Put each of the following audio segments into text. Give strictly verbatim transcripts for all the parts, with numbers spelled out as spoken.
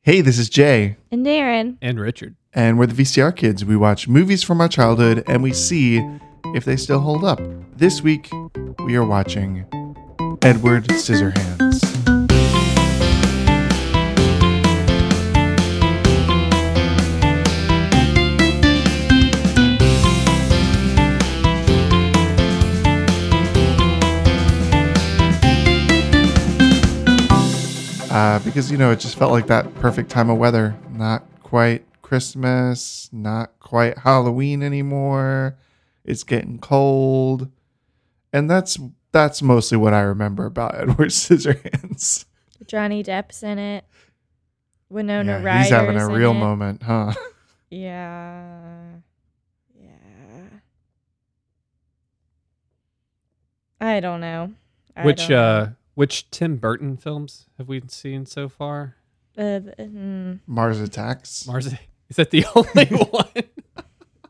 Hey, this is Jay. And Darren. And Richard. And we're the V C R Kids. We watch movies from our childhood and we see if they still hold up. This week, we are watching Edward Scissorhands. Uh, because, you know, it just felt like that perfect time of weather. Not quite Christmas, not quite Halloween anymore. It's getting cold. And that's that's mostly what I remember about Edward Scissorhands. Johnny Depp's in it. Winona Yeah, Ryder's he's having a in real it. moment, huh? Yeah. Yeah. I don't know. I Which don't uh know. which Tim Burton films have we seen so far? Uh, mm, Mars Attacks. Mars is that the only one?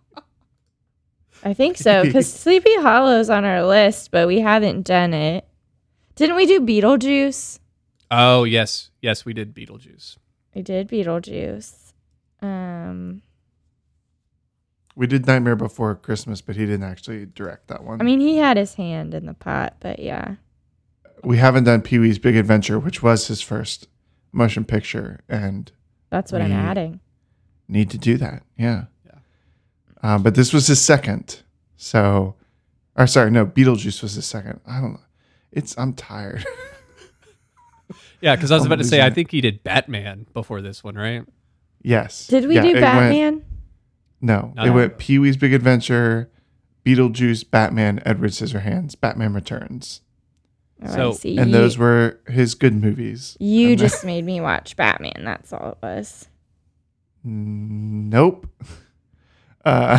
I think so, because Sleepy Hollow's on our list, but we haven't done it. Didn't we do Beetlejuice? Oh yes, yes, we did Beetlejuice. We did Beetlejuice. Um, We did Nightmare Before Christmas, but he didn't actually direct that one. I mean, he had his hand in the pot, but yeah. We haven't done Pee-wee's Big Adventure, which was his first motion picture, and That's what we I'm adding. need to do that. Yeah. Yeah. Uh, but this was his second. So, or sorry, no, Beetlejuice was his second. I don't know. It's, I'm tired. Yeah, because I was I'm about to say losing I it. think he did Batman before this one, right? Yes. Did we Yeah, do it went- Batman? no, No. it went Pee-wee's Big Adventure, Beetlejuice, Batman, Edward Scissorhands, Batman Returns. Oh, So- I see. And you, those were his good movies. You And just made me watch Batman. That's all it was. Nope. Uh,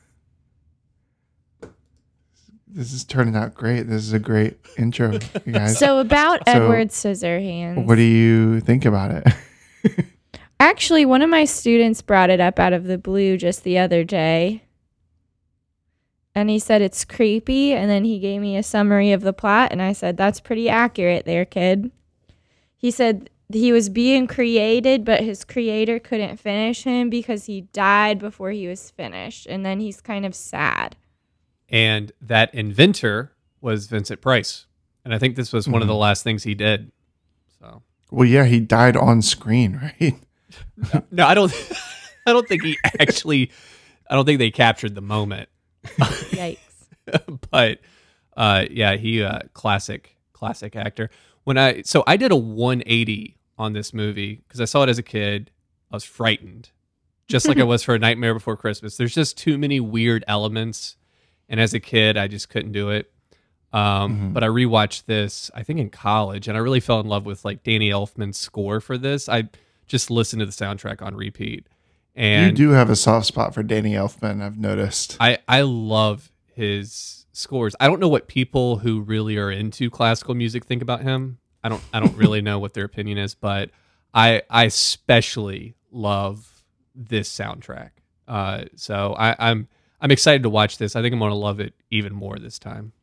this is turning out great. This is a great intro, you guys. So about So, Edward Scissorhands. What do you think about it? Actually, one of my students brought it up out of the blue just the other day. And he said it's creepy. And then he gave me a summary of the plot. And I said, that's pretty accurate there, kid. He said he was being created, but his creator couldn't finish him because he died before he was finished. And then he's kind of sad. And that inventor was Vincent Price, and I think this was one of the last things he did. So Well, yeah, he died on screen, right? no, I don't. I don't think he actually. I don't think they captured the moment. Yikes. But uh, yeah, he uh, classic classic actor. When I so I did a one eighty on this movie because I saw it as a kid. I was frightened, just like I was for A Nightmare Before Christmas. There's just too many weird elements, and as a kid, I just couldn't do it. Um, Mhm. But I rewatched this, I think in college, and I really fell in love with like Danny Elfman's score for this. I just listened to the soundtrack on repeat, and you do have a soft spot for Danny Elfman, I've noticed. I, I love his scores. I don't know what people who really are into classical music think about him. I don't I don't really know what their opinion is, but I I especially love this soundtrack. Uh, so I, I'm I'm excited to watch this. I think I'm going to love it even more this time.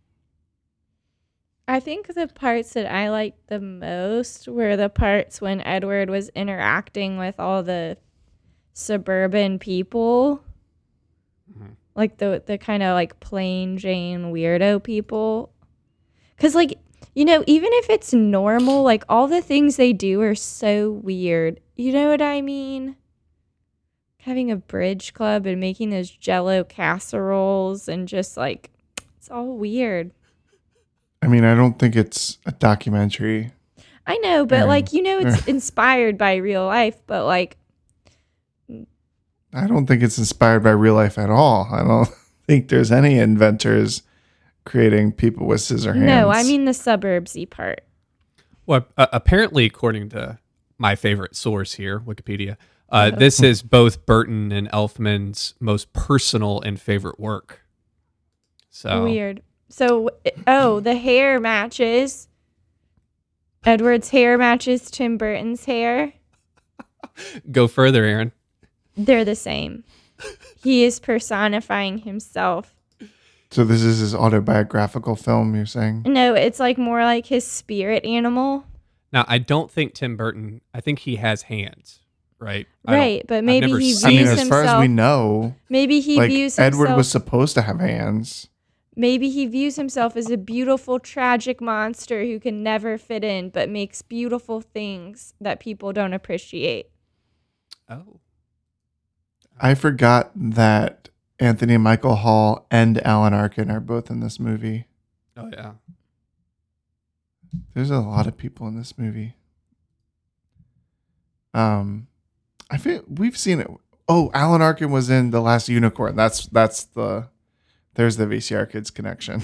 I think the parts that I liked the most were the parts when Edward was interacting with all the suburban people. Mhm. Like the the kind of like plain Jane weirdo people. Cuz like, you know, even if it's normal, like all the things they do are so weird. You know what I mean? Having a bridge club and making those jello casseroles and just like it's all weird. I mean, I don't think it's a documentary. I know, but Yeah. like, you know, it's inspired by real life, but like, I don't think it's inspired by real life at all. I don't think there's any inventors creating people with scissor hands. no, I mean the suburbsy part. Well, uh, apparently, according to my favorite source here, Wikipedia, uh, this is both Burton and Elfman's most personal and favorite work. So Weird. So, oh, the hair matches. Edward's hair matches Tim Burton's hair. go further, Aaron. They're the same. He is personifying himself. So this is his autobiographical film, you're saying? No, it's like more like his spirit animal. Now, I don't think Tim Burton, I think he has hands, right? I don't- Right, but I've maybe never he seen I mean, views as far as himself- we know, Maybe he like views Edward himself. was supposed to have hands. Maybe he views himself as a beautiful, tragic monster who can never fit in, but makes beautiful things that people don't appreciate. Oh, I forgot that Anthony Michael Hall and Alan Arkin are both in this movie. oh yeah. There's a lot of people in this movie. Um, I feel we've seen it. Oh, Alan Arkin was in The Last Unicorn. That's that's the. There's the V C R Kids connection.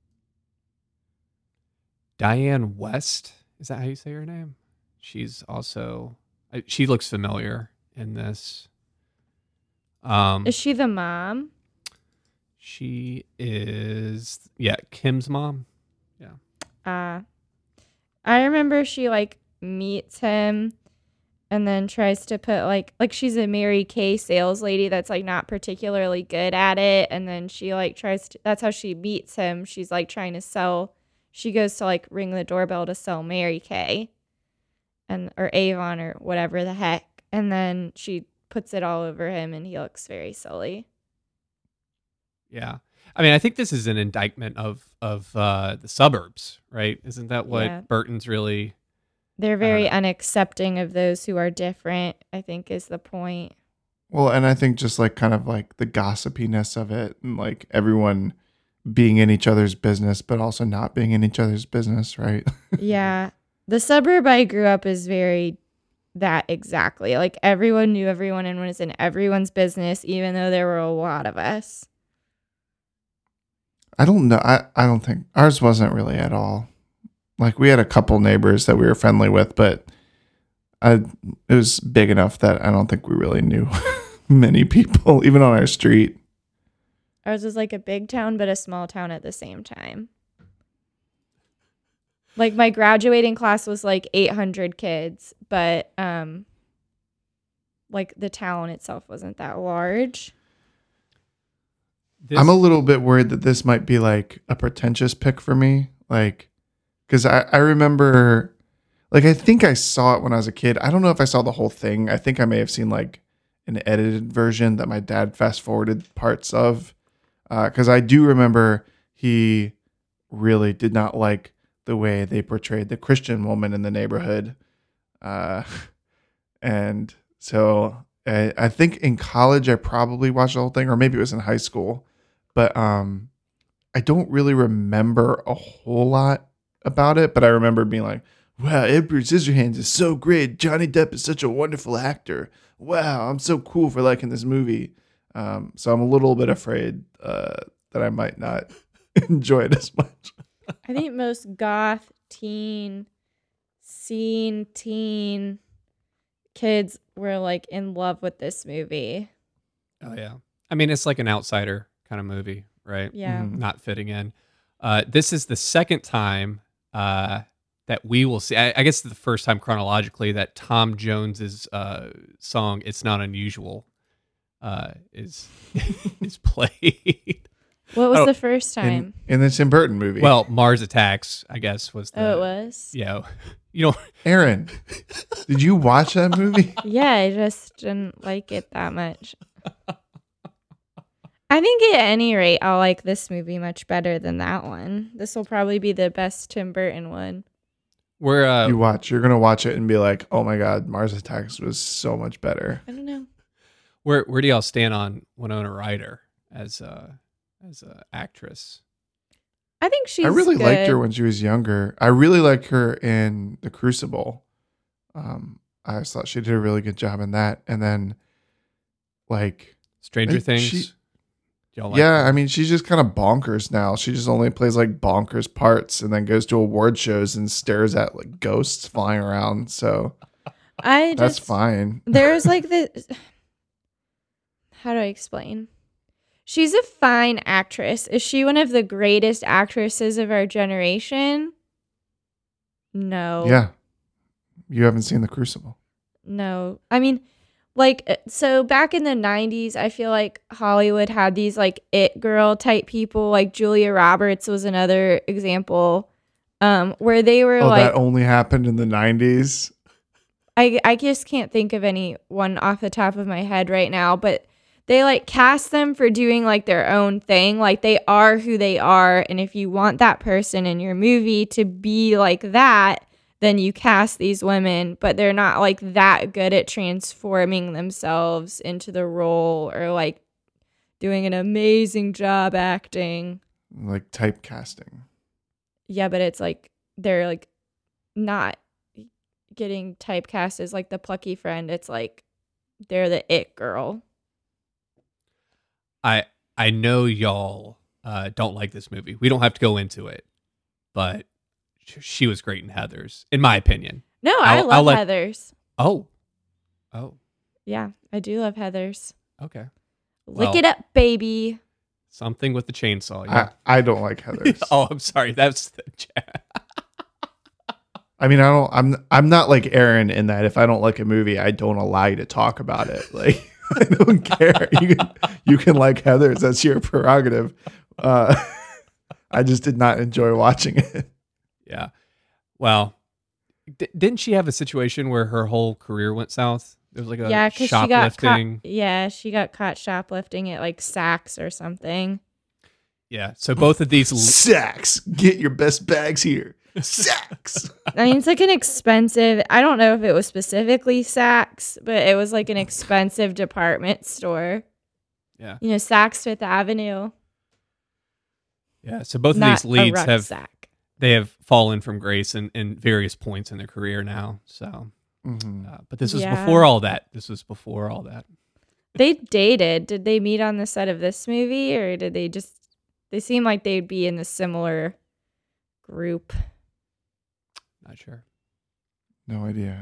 Diane West, is that how you say her name? She's also I- she looks familiar in this. Um, Is she the mom? she is yeah Kim's mom. Uh, I remember she like meets him and then tries to put like like she's a Mary Kay sales lady that's like not particularly good at it, and then she like tries to that's how she meets him. She's like trying to sell she goes to like ring the doorbell to sell Mary Kay and or Avon or whatever the heck, and then she puts it all over him and he looks very silly. Yeah. I mean, I think this is an indictment of of uh, the suburbs, right? Isn't that what Yeah. Burton's really? They're don't very know. unaccepting of those who are different, I think is the point. Well, and I think just like kind of like the gossipiness of it, and like everyone being in each other's business, but also not being in each other's business, right? Yeah. The suburb I grew up is very that exactly. Like everyone knew everyone and was in everyone's business, even though there were a lot of us. I don't know. I, I don't think ours wasn't really at all. Like we had a couple neighbors that we were friendly with, but I it was big enough that I don't think we really knew many people, even on our street. Ours was like a big town, but a small town at the same time. Like my graduating class was like eight hundred kids, but um, like the town itself wasn't that large. This, I'm a little bit worried that this might be like a pretentious pick for me. Like, because I, I remember, like, I think I saw it when I was a kid. I don't know if I saw the whole thing. I think I may have seen like an edited version that my dad fast forwarded parts of. Because I do remember he really did not like the way they portrayed the Christian woman in the neighborhood. Uh, and so I, I think in college I probably watched the whole thing, or maybe it was in high school. But um, I don't really remember a whole lot about it. But I remember being like, wow, Edward Scissorhands is so great. Johnny Depp is such a wonderful actor. Wow, I'm so cool for liking this movie. Um, so I'm a little bit afraid uh, that I might not enjoy it as much. I think most goth, teen, scene, teen kids were like in love with this movie. oh yeah. I mean, it's like an outsider kind of movie, right? Yeah. Mhm. Not fitting in. Uh, this is the second time uh, that we will see. I, I guess the first time chronologically that Tom Jones's uh, song "It's Not Unusual" uh, is is played. What was Oh, the first In, time? in the Tim Burton movie. Well, Mars Attacks, I guess, was the. Oh, it was? Yeah, you know, Aaron, did you watch that movie? Yeah, I just didn't like it that much. I think at any rate, I'll like this movie much better than that one. This will probably be the best Tim Burton one. we're uh, You watch. You're gonna watch it and be like, "Oh my god, Mars Attacks was so much better." I don't know. where where do y'all stand on Winona Ryder as a as a actress? I think she's I really liked her good. when she was younger. I really like her in The Crucible. Um, I just thought she did a really good job in that. And then, like, Stranger Uh, Things. she- y'all like yeah, I mean, she's just kind of bonkers now. She just only plays like bonkers parts, and then goes to award shows and stares at like ghosts flying around. So I that's just, fine. There's like the. How do I explain? She's a fine actress. Is she one of the greatest actresses of our generation? No. Yeah, you haven't seen The Crucible. No. I mean, like, uh, so back in the nineties, I feel like Hollywood had these, like, it girl type people. Like, Julia Roberts was another example, um, where they were Oh, like, that only happened in the nineties. I I just can't think of anyone off the top of my head right now, but they like cast them for doing like their own thing. Like they are who they are, and if you want that person in your movie to be like that, then you cast these women, but they're not like that good at transforming themselves into the role or like doing an amazing job acting. Like typecasting. Yeah, but it's like they're like not getting typecast as like the plucky friend. It's like they're the it girl. I I know y'all uh, don't like this movie. We don't have to go into it, but sh- she was great in Heathers, in my opinion. No, I I'll- love I'll let- Heathers. Oh, oh, Yeah, I do love Heathers. okay. Lick Well- it up, baby. Something with the chainsaw. Yeah. I, I don't like Heathers. oh, I'm sorry. That's the chat. I mean, I don't. I'm. I'm not like Aaron in that if I don't like a movie, I don't allow you to talk about it. Like I don't care. You can. You can like Heathers. That's your prerogative. Uh, I just did not enjoy watching it. Yeah. Well, d- didn't she have a situation where her whole career went south? There was like a Yeah, because she got caught. shoplifting. Yeah, she got caught shoplifting at like Saks or something. Yeah. So both of these. l- Saks, get your best bags here. Saks. I mean, it's like an expensive. I don't know if it was specifically Saks, but it was like an expensive department store. Yeah. You know, Saks Fifth Avenue. Yeah. So both of Not these leads a have rucksack. they have fallen from grace in, in various points in their career now. So, Mhm. uh, but this was Yeah. before all that. This was before all that. They dated. Did they meet on the set of this movie, or did they just? They seem like they'd be in a similar group. Not sure. No idea.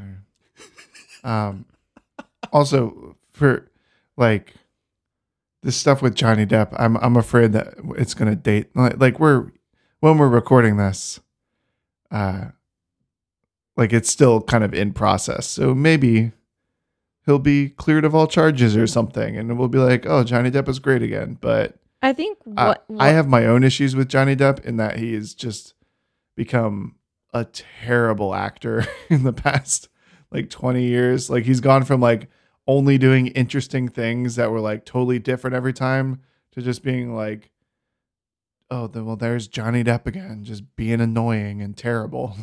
Um. Also, for like this stuff with Johnny Depp, I'm I'm afraid that it's gonna date like, like we're when we're recording this, uh, like it's still kind of in process. So maybe he'll be cleared of all charges or something, and we'll be like, oh, Johnny Depp is great again. But I think I- what, I what have my own issues with Johnny Depp in that he has just become a terrible actor in the past like twenty years. Like he's gone from like only doing interesting things that were like totally different every time to just being like, oh, the, well, there's Johnny Depp again, just being annoying and terrible.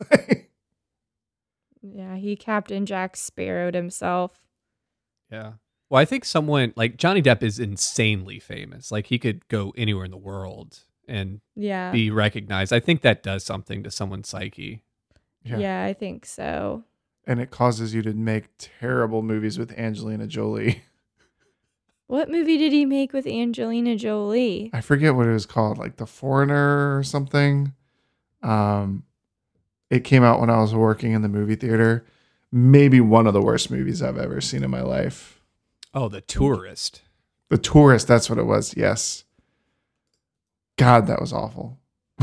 yeah, he Captain Jack Sparrowed himself. Yeah. Well, I think someone like Johnny Depp is insanely famous. Like he could go anywhere in the world and Yeah. be recognized. I think that does something to someone's psyche. Yeah. yeah, I think so. And it causes you to make terrible movies with Angelina Jolie. What movie did he make with Angelina Jolie? I forget what it was called, like The Foreigner or something. Um, it came out when I was working in the movie theater. Maybe one of the worst movies I've ever seen in my life. Oh, The Tourist. The Tourist, that's what it was. Yes. God, that was awful.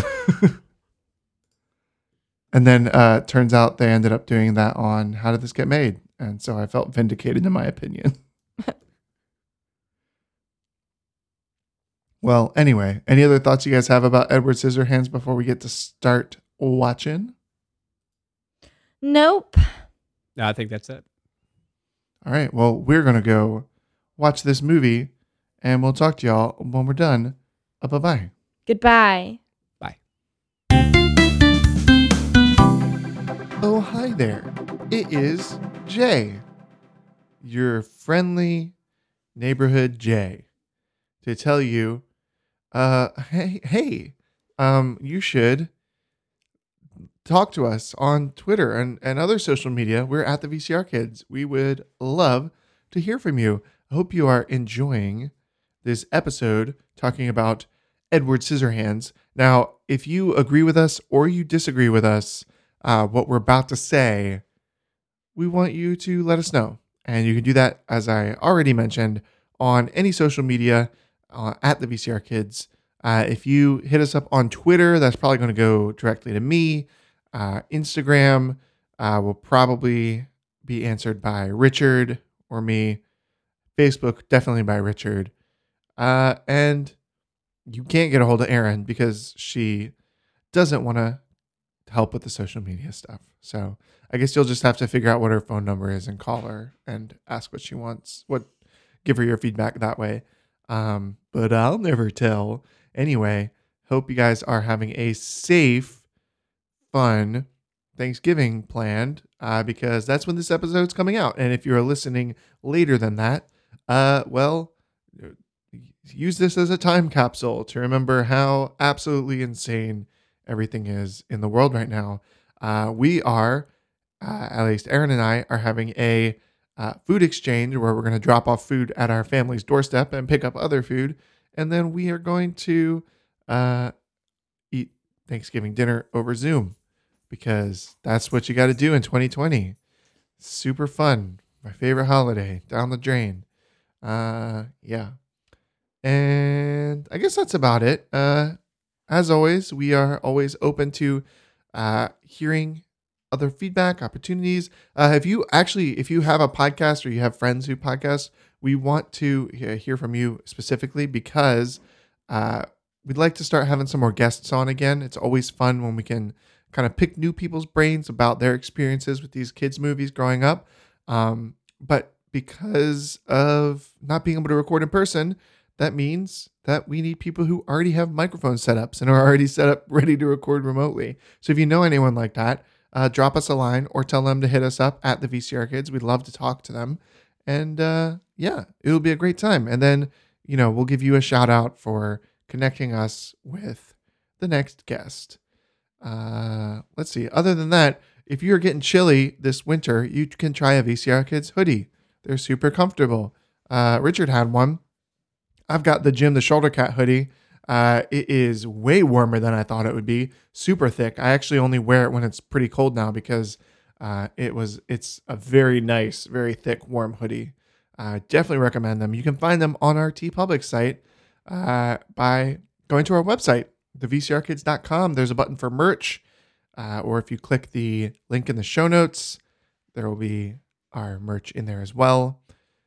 And then uh turns out they ended up doing that on How Did This Get Made? And so I felt vindicated in my opinion. Well, anyway, any other thoughts you guys have about Edward Scissorhands before we get to start watching? Nope. No, I think that's it. All right. Well, we're going to go watch this movie and we'll talk to y'all when we're done. Uh, bye-bye. Goodbye. Bye. Oh, hi there. It is Jay, your friendly neighborhood Jay, to tell you, uh, hey, hey, um, you should talk to us on Twitter and, and other social media. We're at the V C R Kids. We would love to hear from you. I hope you are enjoying this episode talking about Edward Scissorhands. Now, if you agree with us or you disagree with us, uh, what we're about to say, we want you to let us know. And you can do that, as I already mentioned, on any social media uh, at the V C R Kids. Uh, if you hit us up on Twitter, that's probably going to go directly to me. Uh, Instagram uh, will probably be answered by Richard or me. Facebook, definitely by Richard. Uh, and you can't get a hold of Erin because she doesn't want to help with the social media stuff. So I guess you'll just have to figure out what her phone number is and call her and ask what she wants. What, give her your feedback that way. Um, but I'll never tell. Anyway, hope you guys are having a safe, fun Thanksgiving planned, uh, because that's when this episode's coming out. And if you're listening later than that, uh, well, use this as a time capsule to remember how absolutely insane everything is in the world right now. Uh, we are, uh, at least Aaron and I, are having a uh, food exchange where we're going to drop off food at our family's doorstep and pick up other food. And then we are going to uh, eat Thanksgiving dinner over Zoom, because that's what you got to do in twenty twenty. Super fun. My favorite holiday, down the drain. Uh, yeah. And I guess that's about it. Uh, as always, we are always open to uh, hearing other feedback, opportunities. Uh, if you actually, if you have a podcast or you have friends who podcast, we want to hear from you specifically, because uh, we'd like to start having some more guests on again. It's always fun when we can kind of pick new people's brains about their experiences with these kids' movies growing up. Um, but because of not being able to record in person, that means that we need people who already have microphone setups and are already set up ready to record remotely. So if you know anyone like that, uh, drop us a line or tell them to hit us up at the V C R Kids. We'd love to talk to them. And uh, yeah, it'll be a great time. And then, you know, we'll give you a shout out for connecting us with the next guest. Uh, let's see. Other than that, if you're getting chilly this winter, you can try a V C R Kids hoodie. They're super comfortable. Uh, Richard had one. I've got the Jim the Shoulder Cat hoodie. Uh, it is way warmer than I thought it would be. Super thick. I actually only wear it when it's pretty cold now, because uh, it was it's a very nice, very thick, warm hoodie. Uh, definitely recommend them. You can find them on our TeePublic site uh, by going to our website, the V C R kids dot com. There's a button for merch, uh, or if you click the link in the show notes, there will be our merch in there as well.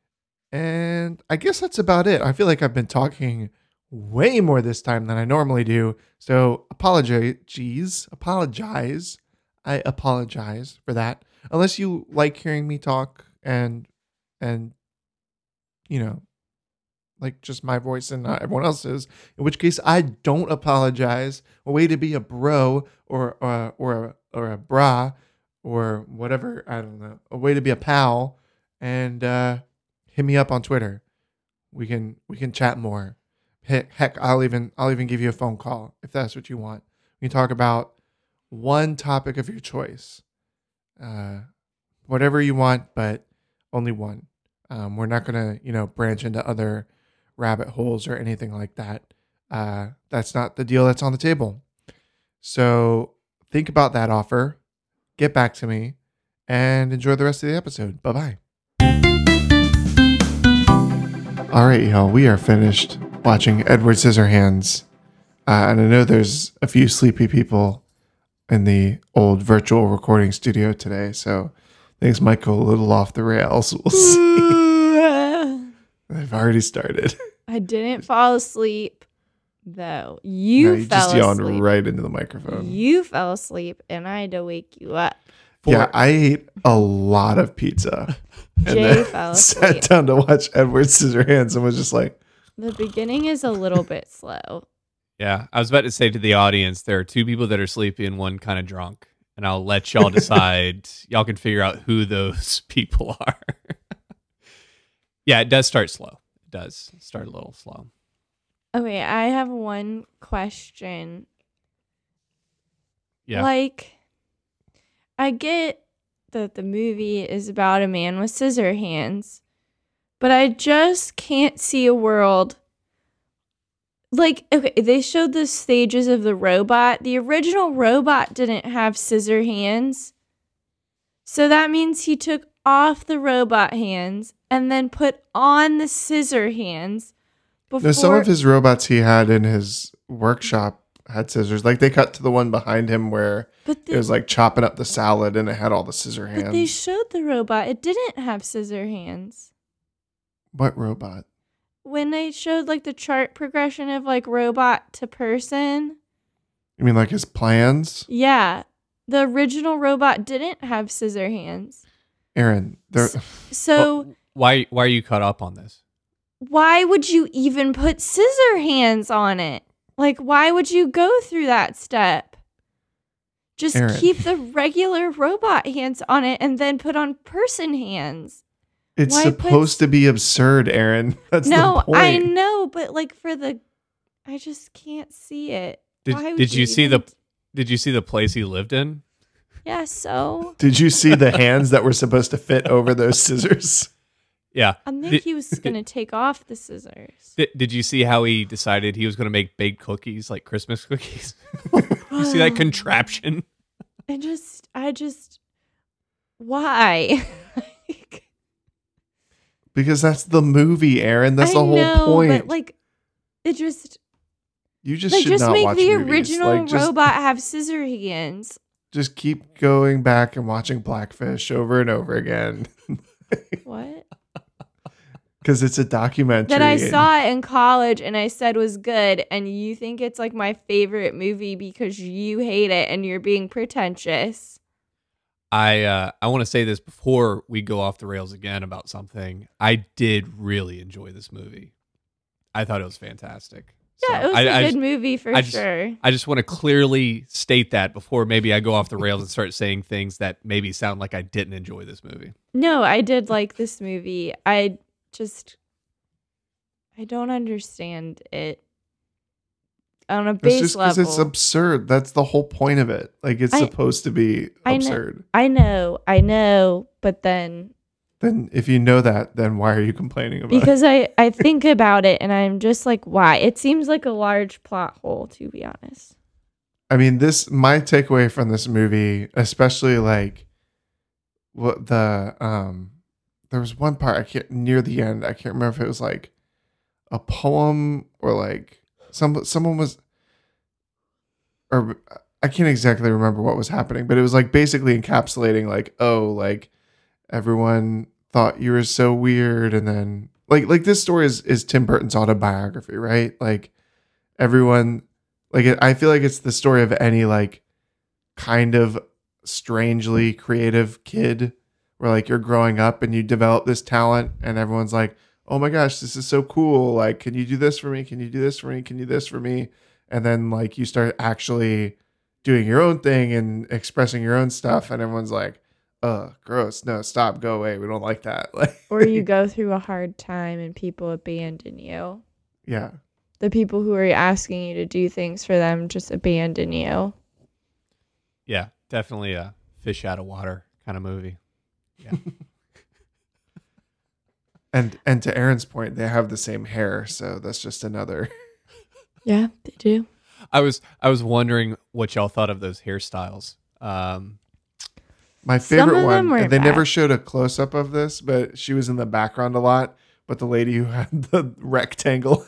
And I guess that's about it. I feel like I've been talking way more this time than I normally do. So apologize, geez, apologize. I apologize for that. Unless you like hearing me talk and, and, you know, like just my voice and not everyone else's, in which case I don't apologize. A way to be a bro or, or, or, a, or a bra or whatever. I don't know. A way to be a pal. And, uh, hit me up on Twitter. We can we can chat more. Heck, heck, I'll even I'll even give you a phone call if that's what you want. We can talk about one topic of your choice, uh, whatever you want, but only one. Um, we're not gonna you know branch into other rabbit holes or anything like that. Uh, that's not the deal that's on the table. So think about that offer. Get back to me, and enjoy the rest of the episode. Bye bye. All right, y'all, we are finished watching Edward Scissorhands. Uh, and I know there's a few sleepy people in the old virtual recording studio today, so things might go a little off the rails. We'll see. They've already started. I didn't fall asleep, though. You, no, you fell just yawned asleep. right into the microphone. You fell asleep, and I had to wake you up. Yeah, I ate a lot of pizza. And Jay then fell sat asleep. down to watch Edward Scissorhands and was just like, The beginning is a little bit slow. Yeah, I was about to say to the audience, there are two people that are sleepy and one kind of drunk. And I'll let y'all decide. Y'all can figure out who those people are. Yeah, it does start slow. It does start a little slow. Okay, I have one question. Yeah. Like, I get that the movie is about a man with scissor hands, but I just can't see a world. Like, okay, they showed the stages of the robot. The original robot didn't have scissor hands. So that means he took off the robot hands and then put on the scissor hands before. no, some of his robots he had in his workshop had scissors. Like they cut to the one behind him where but the, it was like chopping up the salad and it had all the scissor hands. But they showed the robot. It didn't have scissor hands. What robot? When they showed like the chart progression of like robot to person. You mean like his plans? Yeah. The original robot didn't have scissor hands. Aaron, there. So Well, why why are you caught up on this? why would you even put scissor hands on it? Like, why would you go through that step? Just Aaron. keep the regular robot hands on it and then put on person hands. It's Why supposed put- to be absurd, Aaron. That's No, the point. I know, but like for the, I just can't see it. Did Why would did you see the even- did you see the place he lived in? Yeah, so Did you see the hands that were supposed to fit over those scissors? Yeah. I think Did, he was gonna take off the scissors. did, did you see how he decided he was going to make baked cookies, like Christmas cookies? You see that contraption? I just, I just, why? Because that's the movie, Aaron. That's I the whole know, point. But like, it just you just like should just not make watch the movies. original Like, just, robot have scissor hands. just keep going back and watching Blackfish over and over again. What? Because it's a documentary. That I and- saw it in college and I said was good, and you think it's like my favorite movie because you hate it and you're being pretentious. I uh, I want to say this before we go off the rails again about something. I did really enjoy this movie. I thought it was fantastic. Yeah, So it was I- a I good just- movie for I just- sure. I just want to clearly state that before maybe I go off the rails and start saying things that maybe sound like I didn't enjoy this movie. No, I did like this movie. I just I don't understand it on a It's base just because level. it's absurd. That's the whole point of it. Like it's I- supposed to be I know. absurd. I know, I know, but then Then if you know that, then why are you complaining about it? because I I think about it and I'm just like, why? It seems like a large plot hole, to be honest. I mean, this my takeaway from this movie, especially like what the um there was one part I can't near the end, I can't remember if it was like a poem or like some someone was or I can't exactly remember what was happening, but it was like basically encapsulating like, oh, like everyone thought you were so weird, and then like like this story is is Tim Burton's autobiography, right? Like everyone like it, I feel like it's the story of any like kind of strangely creative kid where like you're growing up and you develop this talent and everyone's like, oh my gosh, this is so cool. Like, can you do this for me? Can you do this for me? Can you do this for me? And then like you start actually doing your own thing and expressing your own stuff. And everyone's like, uh, gross. No, stop, go away. We don't like that. Like, Or you go through a hard time and people abandon you. yeah. The people who are asking you to do things for them just abandon you. Yeah, definitely a fish out of water kind of movie. Yeah. And and to Aaron's point, they have the same hair, so that's just another. Yeah, they do. I was I was wondering what y'all thought of those hairstyles. Um, My Some favorite of them one. weren't They never bad. showed a close up of this, but she was in the background a lot. But the lady who had the rectangle,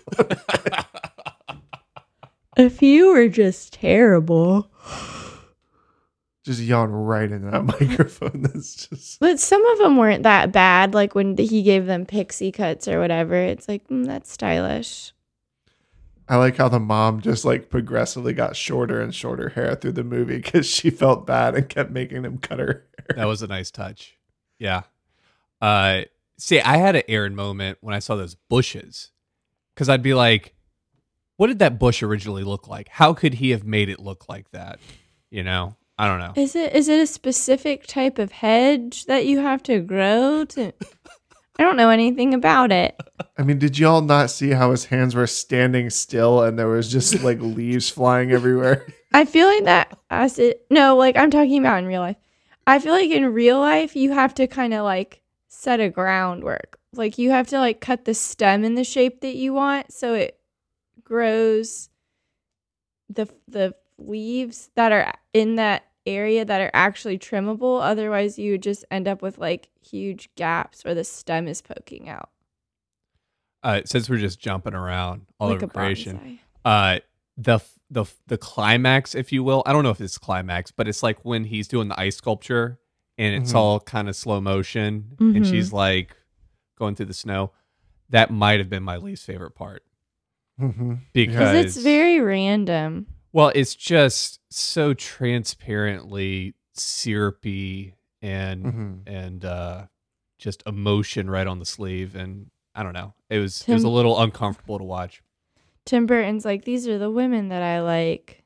If you were just terrible. just yawn right in that microphone. That's just But some of them weren't that bad. Like when he gave them pixie cuts or whatever. It's like, mm, that's stylish. I like how the mom just like progressively got shorter and shorter hair through the movie because she felt bad and kept making him cut her hair. that was a nice touch. Yeah. Uh, see, I had an Aaron moment when I saw those bushes because I'd be like, what did that bush originally look like? How could he have made it look like that? You know, I don't know. Is it is it a specific type of hedge that you have to grow to I don't know anything about it. I mean, did y'all not see how his hands were standing still and there was just like leaves flying everywhere? I feel like that as it no, like I'm talking about in real life. I feel like in real life you have to kind of like set a groundwork. Like you have to like cut the stem in the shape that you want so it grows the the leaves that are in that area that are actually trimmable. Otherwise you would just end up with like huge gaps where the stem is poking out. Uh, since we're just jumping around all like over a creation, bonsai. uh, the the the climax, if you will, I don't know if it's climax, but it's like when he's doing the ice sculpture and it's Mhm. all kind of slow motion, Mhm. and she's like going through the snow. That might have been my least favorite part Mhm. because Because it's very random. Well, it's just so transparently syrupy and Mm-hmm. and uh, just emotion right on the sleeve, and I don't know. It was it Tim- was a little uncomfortable to watch. Tim Burton's like, these are the women that I like.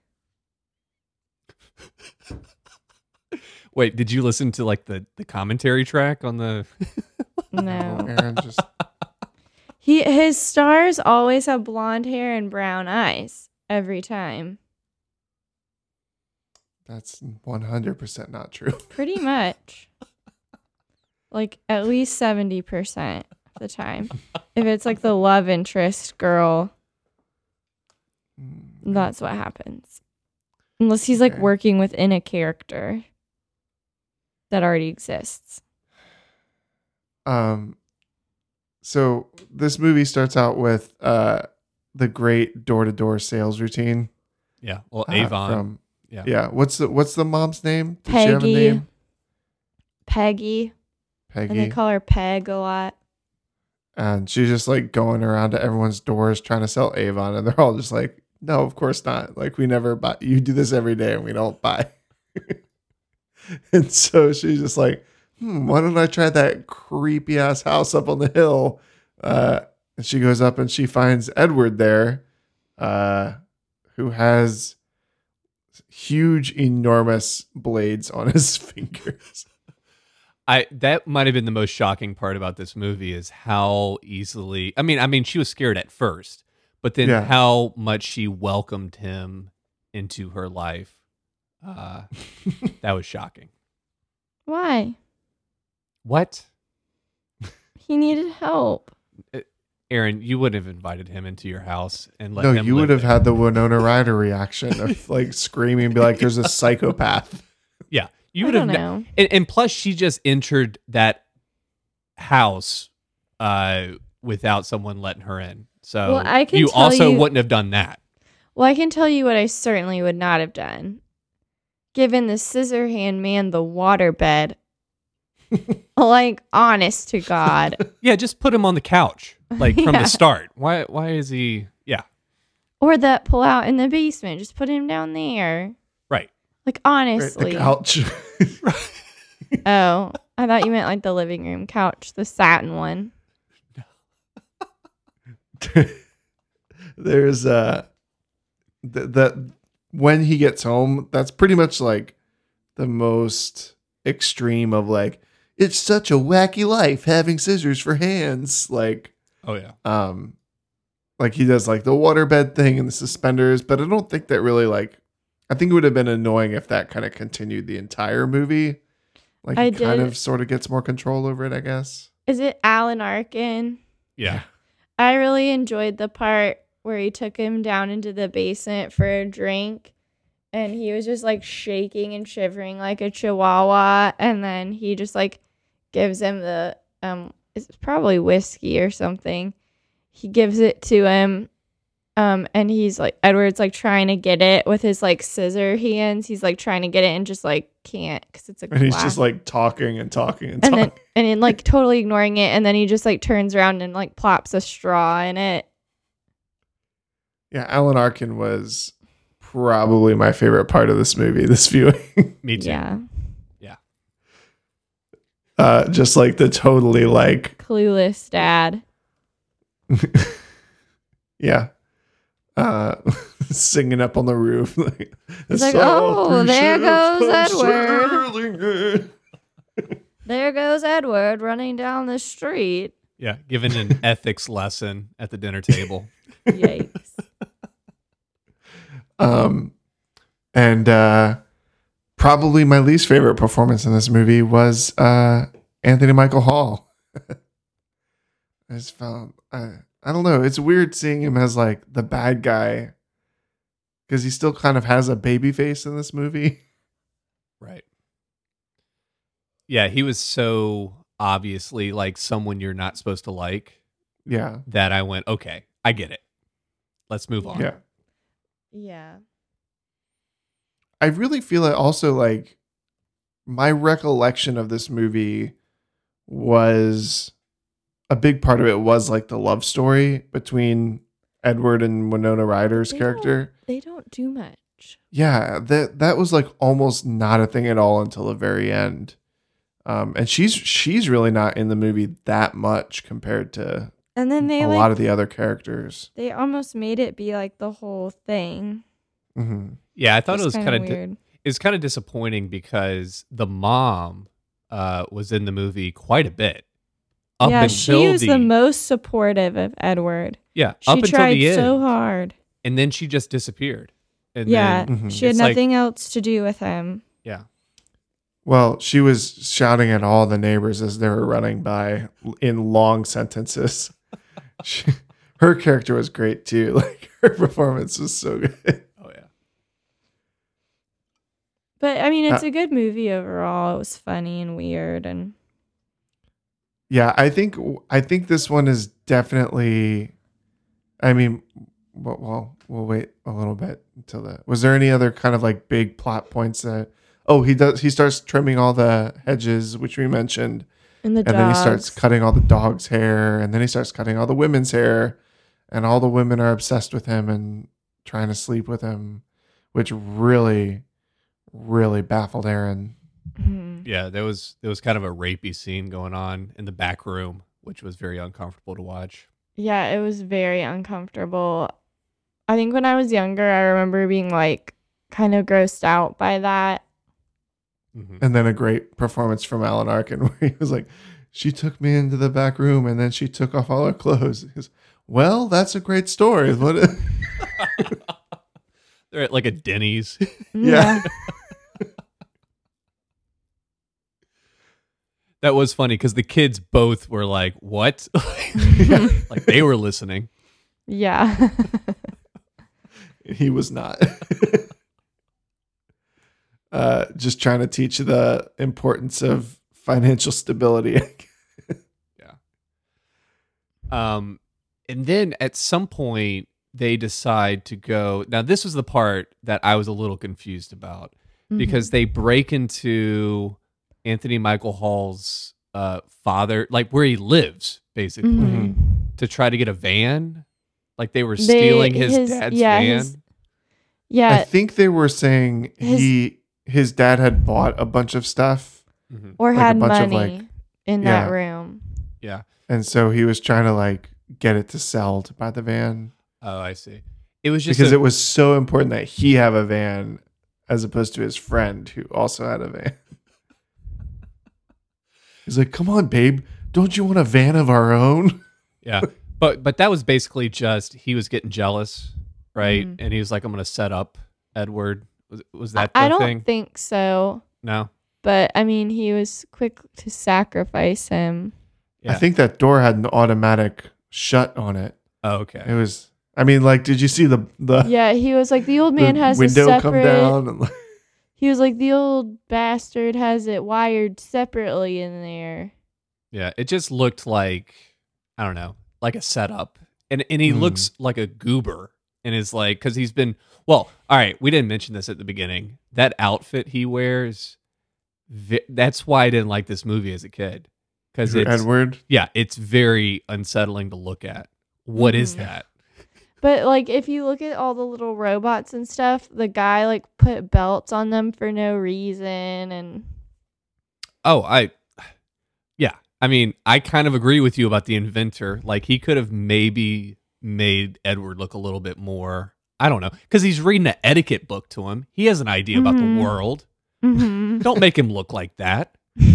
Wait, did you listen to like the the commentary track on the? No. Aaron just He his stars always have blonde hair and brown eyes every time. that's one hundred percent not true. Pretty much. Like at least seventy percent of the time. If it's like the love interest girl, that's what happens. Unless he's like Okay. working within a character that already exists. Um, so this movie starts out with uh the great door-to-door sales routine. Yeah, well, uh, Avon. from yeah. yeah. What's the what's the mom's name? Did she have a Peggy. name? Peggy. Peggy. And they call her Peg a lot. And she's just like going around to everyone's doors trying to sell Avon, and they're all just like, "No, of course not. Like we never buy. You do this every day, and we don't buy." And so she's just like, hmm, "Why don't I try that creepy ass house up on the hill?" Uh, and she goes up and she finds Edward there, uh, who has huge, enormous blades on his fingers. I that might have been the most shocking part about this movie is how easily. I mean, I mean, she was scared at first, but then Yeah. how much she welcomed him into her life. Uh, that was shocking. Why? What, He needed help. Aaron? You wouldn't have invited him into your house and let No, him you live would have there. had the Winona Ryder reaction of like screaming and be like, "There's a psychopath." Yeah, you I would don't have. know. And, and plus, she just entered that house uh, without someone letting her in. So Well, I can you tell also you- wouldn't have done that. Well, I can tell you what I certainly would not have done. Given the scissor hand man the waterbed. Like, honest to God. Yeah, just put him on the couch, like from Yeah. the start. Why? Why is he? Yeah, Or that pull out in the basement. Just put him down there. right. Like, Right, honestly. the couch. Oh, I thought you meant like the living room couch, the satin one. There's uh th- that when he gets home, that's pretty much like the most extreme of like, it's such a wacky life having scissors for hands. Like, Oh yeah. um, like he does like the waterbed thing and the suspenders, but I don't think that really like. I think it would have been annoying if that kind of continued the entire movie. Like I he kind did- of sort of gets more control over it, I guess. Is it Alan Arkin? Yeah. I really enjoyed the part where he took him down into the basement for a drink and he was just like shaking and shivering like a chihuahua, and then he just like gives him the um it's probably whiskey or something. He gives it to him, um and he's like, Edward's like trying to get it with his like scissor hands. He's like trying to get it and just like can't because it's a And he's glass. just like talking and talking and and talking. then and then like totally ignoring it, and then he just like turns around and like plops a straw in it. Yeah, Alan Arkin was probably my favorite part of this movie, this viewing. Me too. Yeah. Uh, just like the totally like, Clueless dad. yeah, uh, singing up on the roof. Like, He's like, "Salty "Oh, there ships goes come Edward." sailing in." There goes Edward running down the street. Yeah. Given an ethics lesson at the dinner table. Yikes. Um, and uh, probably my least favorite performance in this movie was uh, Anthony Michael Hall. I just found, I, I don't know, it's weird seeing him as like the bad guy because he still kind of has a baby face in this movie. Right. Yeah, he was so obviously like someone you're not supposed to like Yeah. that I went, okay, I get it. Let's move on. Yeah. Yeah. I really feel it also like my recollection of this movie was a big part of it was like the love story between Edward and Winona Ryder's They character. They don't do much. much. Yeah, that that was like almost not a thing at all until the very end. Um, and she's she's really not in the movie that much compared to And then they a like lot of the other characters. they almost made it be like the whole thing. hmm Yeah, I thought It's it was kinda kind of weird. it's kind of disappointing because the mom uh, was in the movie quite a bit. Up yeah, until she was the, the most supportive of Edward. yeah, She up until tried the end, so hard. and then she just disappeared. And Yeah, then Mhm. she had it's like- nothing else to do with him. yeah, Well, she was shouting at all the neighbors as they were running by in long sentences. She, her character was great too. Like her performance was so good. oh yeah. But I mean, it's Uh, a good movie overall. It was funny and weird, and Yeah, I think I think this one is definitely. I mean, well, well, we'll wait a little bit until that. Was there any other kind of like big plot points that? Oh, he does. He starts trimming all the hedges, which we mentioned, and the and dogs. then he starts cutting all the dogs' hair, and then he starts cutting all the women's hair, and all the women are obsessed with him and trying to sleep with him, which really, really baffled Aaron. Mhm. Yeah, there was there was kind of a rapey scene going on in the back room, which was very uncomfortable to watch. Yeah, it was very uncomfortable. I think when I was younger, I remember being like kind of grossed out by that. Mm-hmm. And then a great performance from Alan Arkin where he was like, she took me into the back room and then she took off all her clothes. He goes, well, that's a great story. What? They're at like a Denny's. Yeah. That was funny because the kids both were like, "What?" Yeah. Like they were listening. Yeah. He was not. uh, just trying to teach the importance of financial stability. Um, and then at some point they decide to go. Now this was the part that I was a little confused about because they break into Anthony Michael Hall's uh, father, like where he lives, basically, Mhm. to try to get a van. Like they were They- stealing his, his- dad's yeah, van. his- yeah. I think they were saying His- he his dad had bought a bunch of stuff, Mhm. or like a had bunch of, money like- in yeah. that room. Yeah. and so he was trying to like get it to sell to buy the van Oh, I see. It was just because a- it was so important that he have a van as opposed to his friend who also had a van. He's like, "Come on, babe, don't you want a van of our own?" Yeah. But but that was basically just he was getting jealous, right? Mhm. And he was like, I'm gonna set up Edward. Was, was that I, the I don't thing? think so, No. but I mean, he was quick to sacrifice him. Yeah. I think that door had an automatic shut on it. Oh, okay. It was. I mean, like, did you see the the, Yeah, he was like, the old the man has a window separate. come down? And like, He was like, the old bastard has it wired separately in there. Yeah. It just looked like I don't know, like a setup. And and he Hmm. looks like a goober and is like because he's been well, all right, we didn't mention this at the beginning. That outfit he wears, vi- that's why I didn't like this movie as a kid. Because it's Edward. yeah, it's very unsettling to look at. What is Mhm. that? But like, if you look at all the little robots and stuff, the guy like put belts on them for no reason, and Oh, I, yeah. I mean, I kind of agree with you about the inventor. Like, he could have maybe made Edward look a little bit more, I don't know, because he's reading an etiquette book to him. He has an idea about Mhm. the world. Mhm. Don't make him look like that.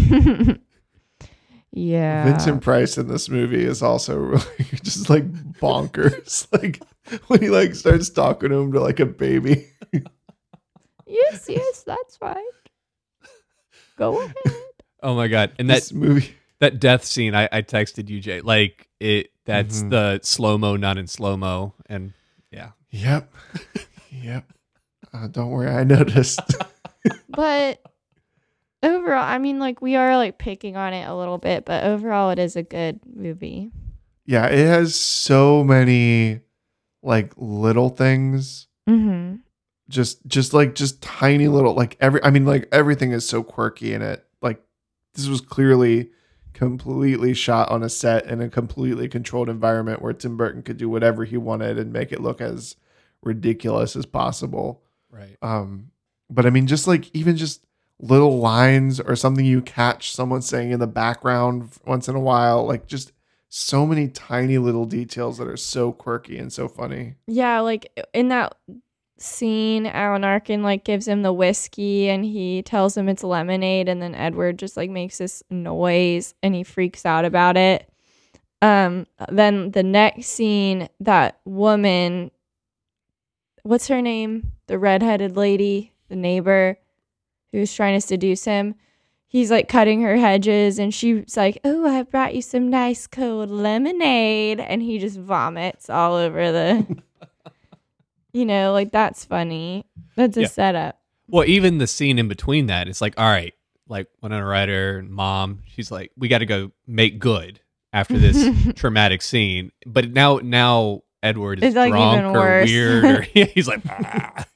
yeah, Vincent Price in this movie is also really just like bonkers. Like when he like starts talking to him to like a baby. yes, yes, that's right. Go ahead. Oh my god! And that This movie. that death scene, I, I texted you, Jay. Like it, that's Mhm. the slow mo, not in slow mo, and yeah, Yep. Yep. Uh, don't worry, I noticed. But overall, I mean, like, we are like picking on it a little bit, but overall, it is a good movie. Yeah, it has so many like little things. Mm-hmm. Just just like just tiny little like every I mean like everything is so quirky in it. Like this was clearly completely shot on a set in a completely controlled environment where Tim Burton could do whatever he wanted and make it look as ridiculous as possible. Right. Um, but I mean, just like even just little lines or something you catch someone saying in the background once in a while, like just so many tiny little details that are so quirky and so funny. Yeah, like in that scene, Alan Arkin like gives him the whiskey and he tells him it's lemonade, and then Edward just like makes this noise and he freaks out about it. Um, then the next scene, that woman, what's her name? The redheaded lady, the neighbor who's trying to seduce him. He's like cutting her hedges and she's like, "Oh, I brought you some nice cold lemonade." And he just vomits all over the, you know, like that's funny. That's a Yeah. setup. Well, even the scene in between that, it's like, all right, like Winona Ryder and mom, she's like, we got to go make good after this traumatic scene. But now, now Edward is It's, like, drunk even or worse. weird, or he's like, ah.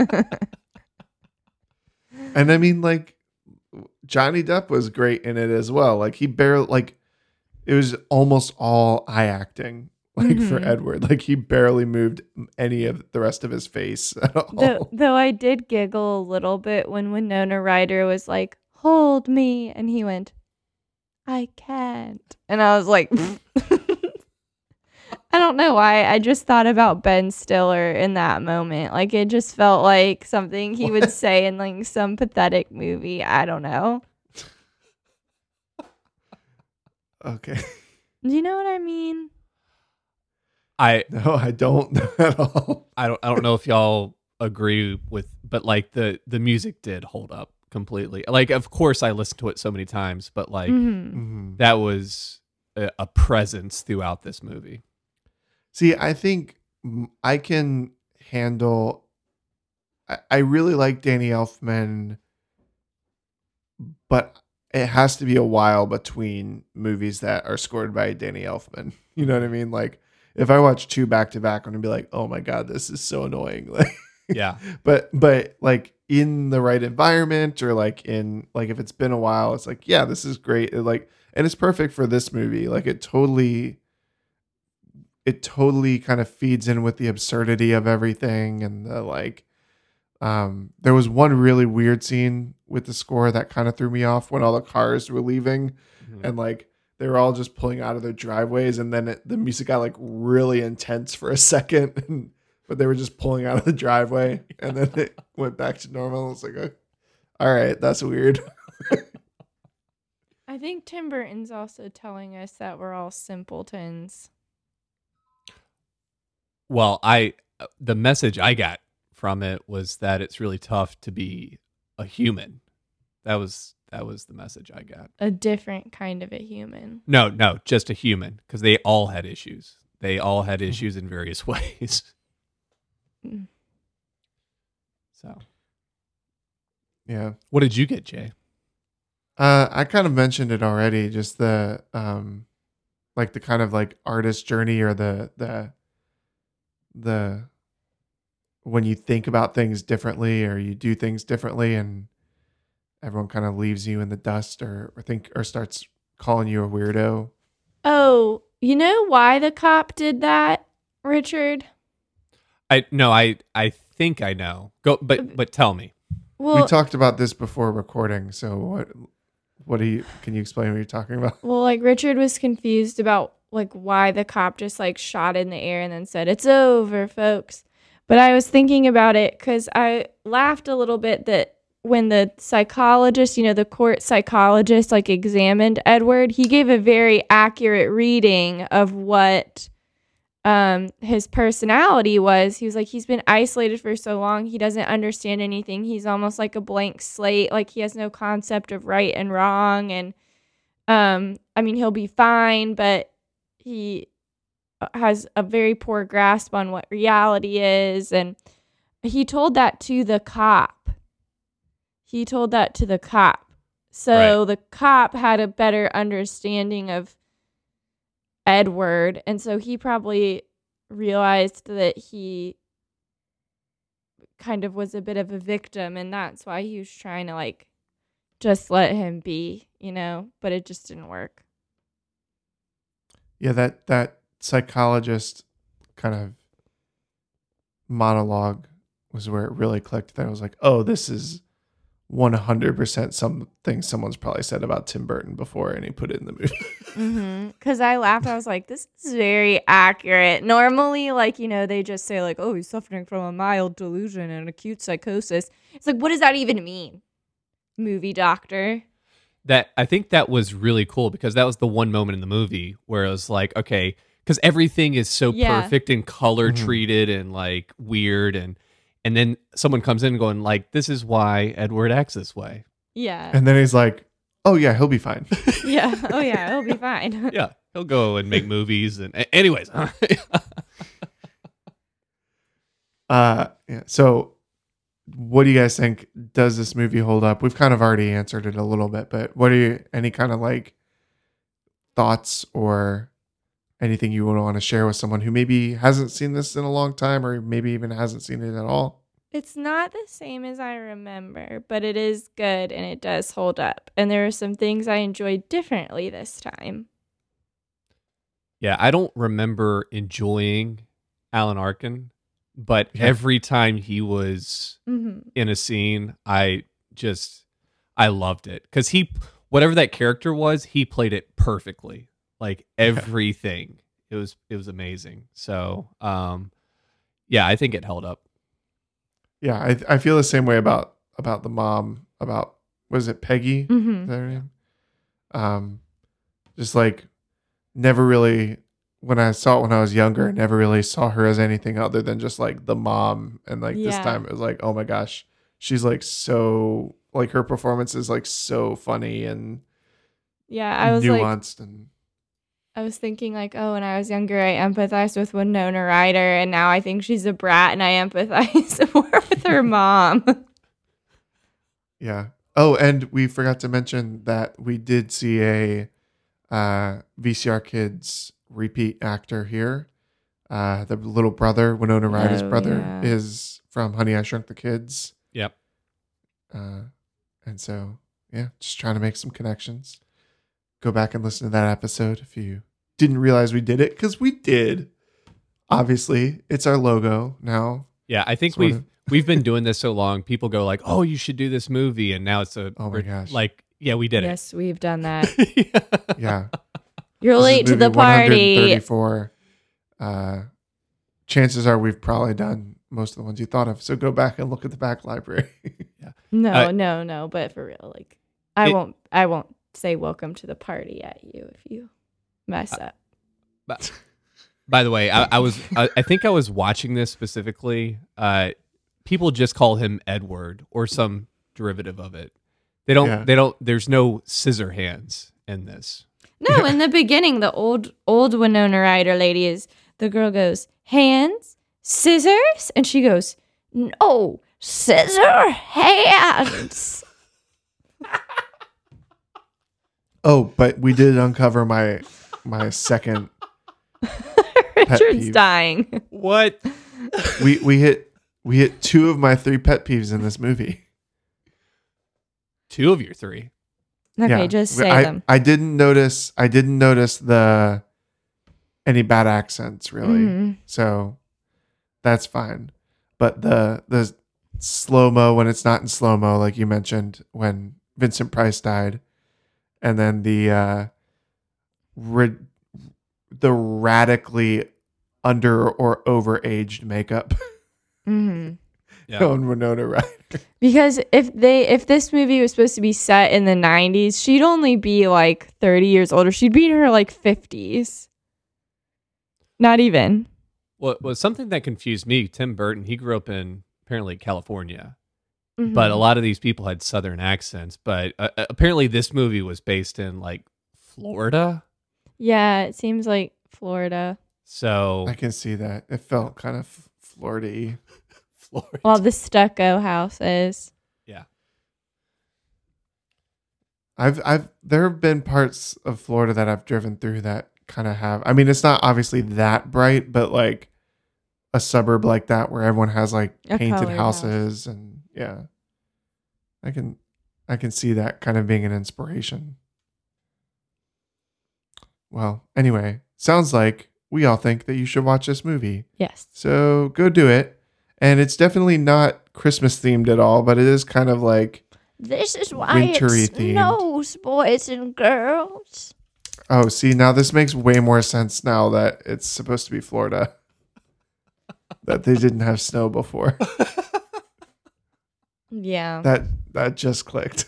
And I mean, like Johnny Depp was great in it as well. Like he barely, like it was almost all eye acting. Like for Mhm. Edward, like he barely moved any of the rest of his face at all. Though, though I did giggle a little bit when Winona Ryder was like, "Hold me," and he went, "I can't," and I was like, I don't know why. I just thought about Ben Stiller in that moment. Like it just felt like something he would say in like some pathetic movie. I don't know. Okay. Do you know what I mean? I, No, I don't at all. I don't, I don't know if y'all agree with, but like the the music did hold up completely. Like, of course, I listened to it so many times, but like Mhm. Mhm. that was a, a presence throughout this movie. See, I think mm, I can handle. I, I really like Danny Elfman, but it has to be a while between movies that are scored by Danny Elfman. You know what I mean? Like if I watch two back to back, I'm gonna be like, oh my god, this is so annoying. Like, Yeah. but but like in the right environment or like in like if it's been a while, it's like yeah, this is great. It, like and it's perfect for this movie. Like it totally. It totally kind of feeds in with the absurdity of everything and the like um there was one really weird scene with the score that kind of threw me off when all the cars were leaving Mhm. and like they were all just pulling out of their driveways and then it, the music got like really intense for a second and, but they were just pulling out of the driveway and then it went back to normal. It's like oh, all right, that's weird. I think Tim Burton's also telling us that we're all simpletons. Well, I the message I got from it was that it's really tough to be a human. That was that was the message I got. A different kind of a human. No, no, just a human, because they all had issues. They all had issues in various ways. Mm. So, Yeah. what did you get, Jay? Uh, I kind of mentioned it already, just the um, like the kind of like artist journey or the the the when you think about things differently or you do things differently and everyone kind of leaves you in the dust or, or think or starts calling you a weirdo. Oh, you know why the cop did that, Richard? I no, I I think I know. Go, but but tell me. Well, we talked about this before recording, so what what do you can you explain what you're talking about? well, like Richard was confused about like why the cop just like shot in the air and then said, "It's over, folks." But I was thinking about it because I laughed a little bit that when the psychologist, you know, the court psychologist, like examined Edward, he gave a very accurate reading of what um his personality was. He was like, he's been isolated for so long, he doesn't understand anything. He's almost like a blank slate. Like he has no concept of right and wrong. And um, I mean, he'll be fine, but he has a very poor grasp on what reality is. And he told that to the cop. He told that to the cop. So Right. the cop had a better understanding of Edward. And so he probably realized that he kind of was a bit of a victim. And that's why he was trying to like just let him be, you know, but it just didn't work. Yeah, that that psychologist kind of monologue was where it really clicked. That I was like, oh, this is one hundred percent something someone's probably said about Tim Burton before, and he put it in the movie. Mm-hmm. Because I laughed. I was like, this is very accurate. Normally, like, you know, they just say, like, oh, he's suffering from a mild delusion and acute psychosis. It's like, what does that even mean? Movie doctor. That I think that was really cool because that was the one moment in the movie where it was like, okay, because everything is so Yeah. perfect and color Mhm. treated and like weird, and and then someone comes in going like, this is why Edward acts this way. Yeah. And then he's like, oh, yeah, he'll be fine. Yeah. Oh, yeah. It'll be fine. Yeah, he'll go and make movies and a- anyways. Uh, yeah. So, what do you guys think? Does this movie hold up? We've kind of already answered it a little bit, but what are you, any kind of like thoughts or anything you would want to share with someone who maybe hasn't seen this in a long time or maybe even hasn't seen it at all? It's not the same as I remember, but it is good and it does hold up. And there are some things I enjoyed differently this time. Yeah, I don't remember enjoying Alan Arkin, but Yeah. every time he was Mm-hmm. in a scene, I just I loved it because he whatever that character was, he played it perfectly, like everything. It was it was amazing. So, um, yeah, I think it held up. Yeah, I I feel the same way about about the mom, about was it Peggy? Is Mm-hmm. that her name? Um, just like never really when I saw it when I was younger, never really saw her as anything other than just like the mom. And like this Yeah. time it was like, oh my gosh, she's like so like her performance is like so funny and Yeah, I was like, nuanced and I was thinking like, oh, when I was younger, I empathized with Winona Ryder, and now I think she's a brat, and I empathize more with her mom. yeah. Oh, and we forgot to mention that we did see a uh, V C R Kids repeat actor here. Uh, the little brother, Winona Ryder's Oh, brother, yeah. is from Honey, I Shrunk the Kids. Yep. Uh, and so, yeah, just trying to make some connections. Go back and listen to that episode if you didn't realize we did it, because we did. Obviously, it's our logo now. Yeah, I think Sort we've of. we've been doing this so long. People go like, "Oh, you should do this movie," and now it's a Oh my we're- gosh. like, yeah, we did Yes, we've done that. it. Yeah. You're This is late to movie the party. one thirty-four. Uh, chances are we've probably done most of the ones you thought of. So go back and look at the back library. No, Uh, no, no. But for real, like, I It- won't. I won't say welcome to the party at you if you mess Uh, up. But, by the way, I, I was I, I think I was watching this specifically. Uh, people just call him Edward or some derivative of it. They don't. Yeah. They don't. There's no scissor hands in this. No, in the beginning, the old old Winona Ryder lady is the girl goes hands, scissors, and she goes no scissor hands. Oh, but we did uncover my my second. Richard's peeve. dying. What? We we hit we hit two of my three pet peeves in this movie. Two of your three. Okay, Yeah. just say I, them. I didn't notice. I didn't notice the any bad accents really. Mhm. So that's fine. But the the slow mo when it's not in slow mo, like you mentioned, when Vincent Price died, and then the uh, ri- the radically under or over aged makeup Mhm. Yeah. on Winona Ryder. Because if they if this movie was supposed to be set in the nineties, she'd only be like thirty years older. She'd be in her like fifties. Not even. What was something that confused me? Tim Burton. He grew up in apparently California, Mhm. but a lot of these people had Southern accents. But uh, uh, apparently, this movie was based in like Florida. Yeah, it seems like Florida. So I can see that. It felt kind of Florida-y. Florida. Well, the stucco house is. yeah. I've I've there have been parts of Florida that I've driven through that kind of have. I mean, it's not obviously that bright, but like a suburb like that where everyone has like A painted colored houses and yeah. I can I can see that kind of being an inspiration. Well, anyway, sounds like we all think that you should watch this movie. Yes. So go do it. And it's definitely not Christmas themed at all, but it is kind of like, This is why Wintry it themed. snows, boys and girls. oh, see, now this makes way more sense now that it's supposed to be Florida. That they didn't have snow before. Yeah. That that just clicked.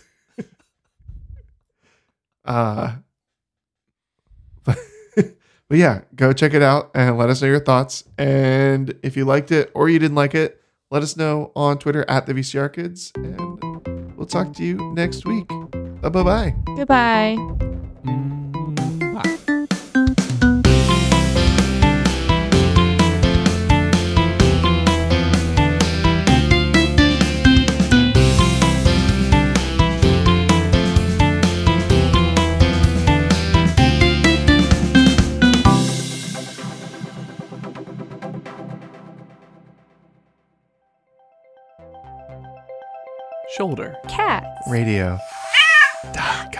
uh but, but yeah, go check it out and let us know your thoughts. And if you liked it or you didn't like it, let us know on Twitter at the V C R Kids. And we'll talk to you next week. Bye bye. Goodbye. Mm, bye. Shoulder. Cats. Radio. Dogs.